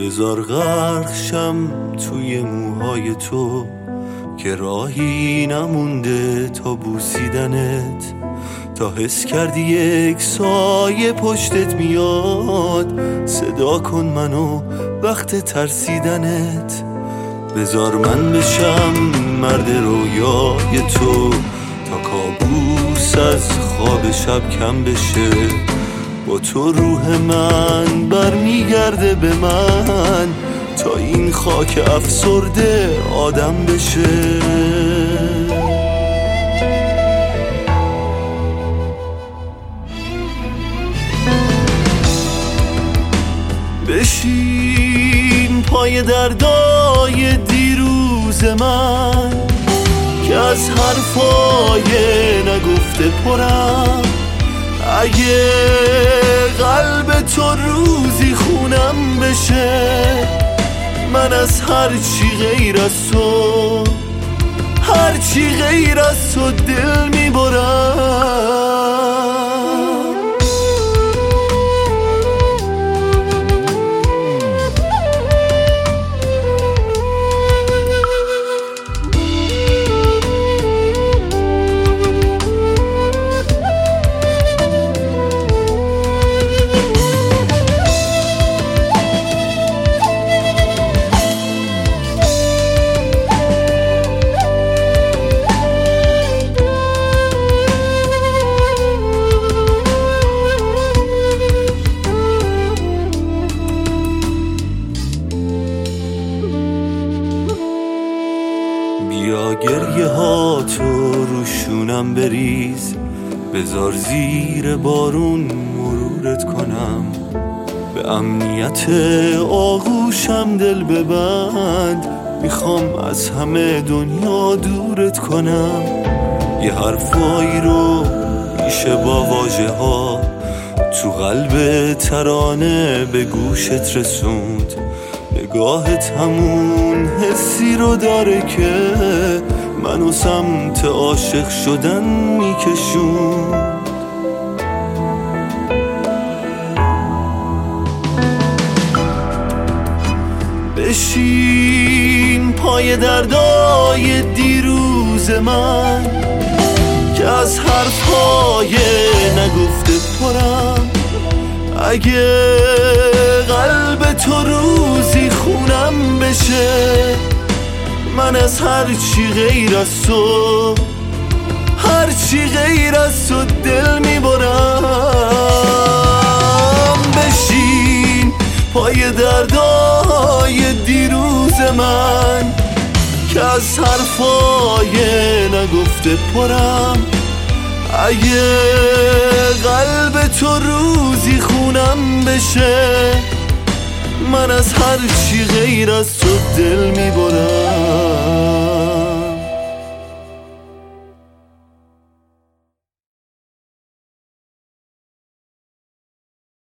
بذار غرق شم توی موهای تو که راهی نمونده تا بوسیدنت، تا حس کردی یک سایه پشتت میاد. صدا کن منو وقت ترسیدنت، بذار من بشم مرد رویای تو تا کابوس از خواب شب کم بشه. با تو روح من برمیگرده به من تا این خاک افسرده آدم بشه. بشین پای دردای دیروز من که از حرفای نگفته پرم. اگه قلب تو روزی خونم بشه، من از هرچی غیر از تو، هرچی غیر از تو دل میبرم. بیا گریه ها تو روشونم بریز، بذار زیر بارون مرورت کنم. به امنیت آغوشم دل ببند، میخوام از همه دنیا دورت کنم. یه حرفایی رو میشه با واژه ها تو قلب ترانه به گوشت رسوند. نگاهت همون حسی رو داره که منو سمت عاشق شدن میکشون. بشین پای دردای دیروز من که از حرفهای نگفته پرم. اگه قلب تو روزی خونم بشه، من از هرچی غیر از تو، هرچی غیر از تو دل میبرم. بشین پای دردای دیروز من که از حرفای نگفته پرم. اگه قلب تو روزی خونم بشه، من از هرچی غیر از تو دل میبرم.